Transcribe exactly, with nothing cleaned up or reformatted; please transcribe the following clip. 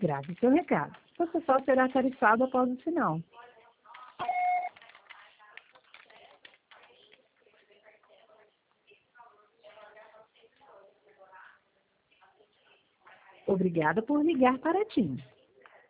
Grave seu recado. Você só será tarifado após o sinal. Obrigada por ligar para a TIM.